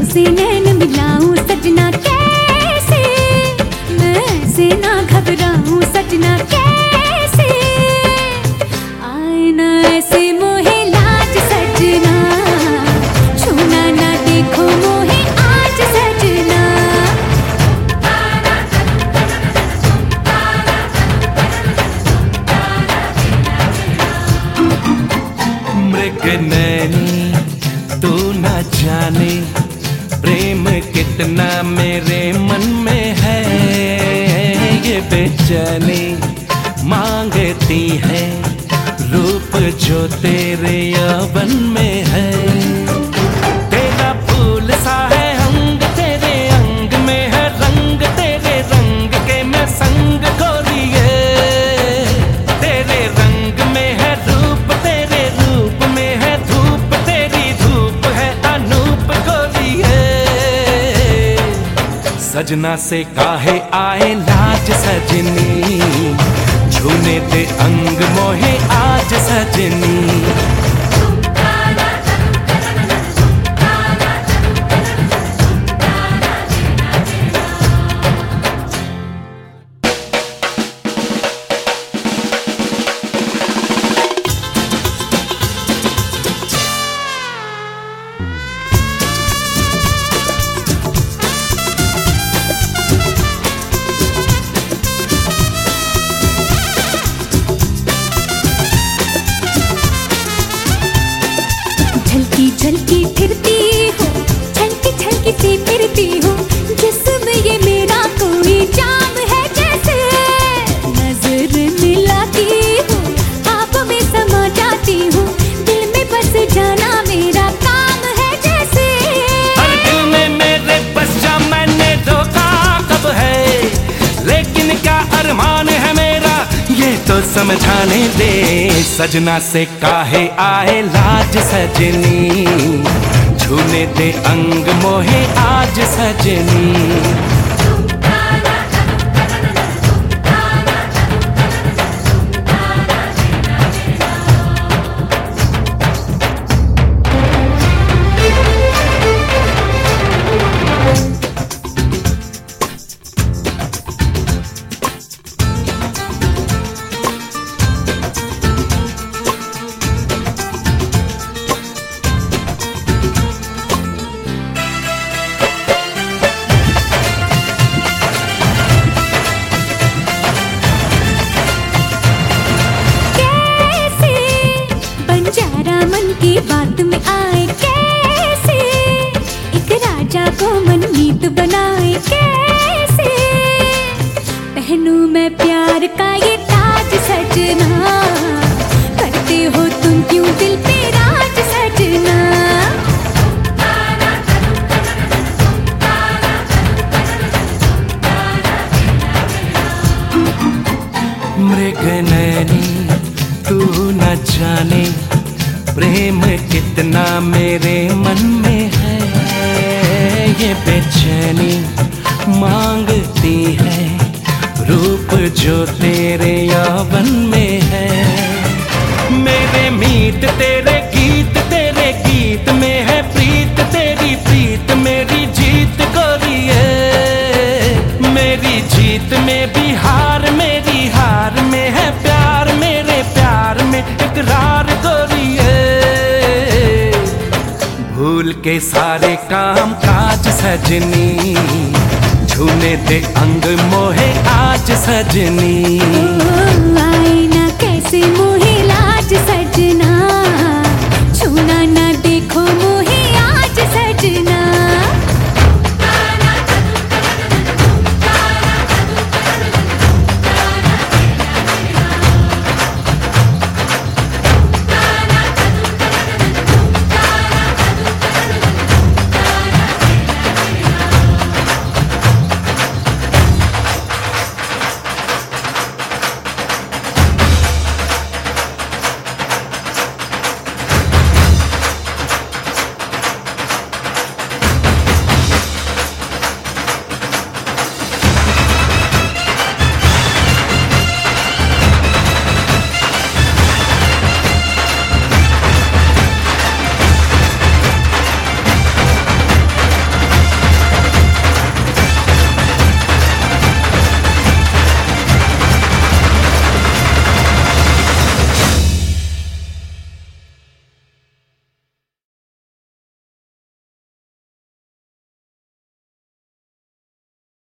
तुमसे नैन मिलाऊं सजना कैसे, मैं ऐसे ना घबराऊं सजना कैसे, आए ना ऐसे मोहे लाज सजना, छूना ना देखो मोहे आज सजना। मृग नैनी तू न जाने प्रेम कितना मेरे मन में है, ये बेचैनी मांगती है रूप जो तेरे यौवन में है। तेरा फूल सा है अंग, तेरे अंग में है रंग, तेरे रंग के मैं संग गोरिए, तेरे रंग में है रूप, तेरे रूप में है धूप, तेरी धूप है अनूप गोरिए। सजना से काहे आए लाज सजनी, छूने दे अंग मोहे आज सजनी। झलकी फिरती हो, छलकी छलकी सी फिरती हो, जिसमें ये मेरा कोई जाम है जैसे, नजर मिलाती हूँ आप में समा जाती हूँ, दिल में बस जाना मेरा काम है जैसे। हर दिल में मेरे बस जा मैंने रोका कब है, लेकिन क्या अरमान है मेरा ये तो समझाने दे। सजना से काहे आए लाज सजनी, छूने दे अंग मोहे आज सजनी। की बात में आए कैसे, एक राजा को मनमीत बनाए कैसे, पहनूं मैं प्यार का ये ताज सजना, करते हो तुम क्यों दिल पे राज सजना। मृग नैनी तू न जाने प्रेम कितना मेरे मन में है, ये बेचैनी मांगती है रूप जो तेरे यौवन में है। मेरे मीत तेरे गीत में है प्रीत, तेरी प्रीत मेरी जीत गोरिए, मेरी जीत में भी हार, मेरी हार में है प्यार, मेरे प्यार में इकरार गोरिए। भूल के सारे काम काज सजनी, छूने दे अंग मोहे आज सजनी। आए ना कैसे मोहे लाज सजना,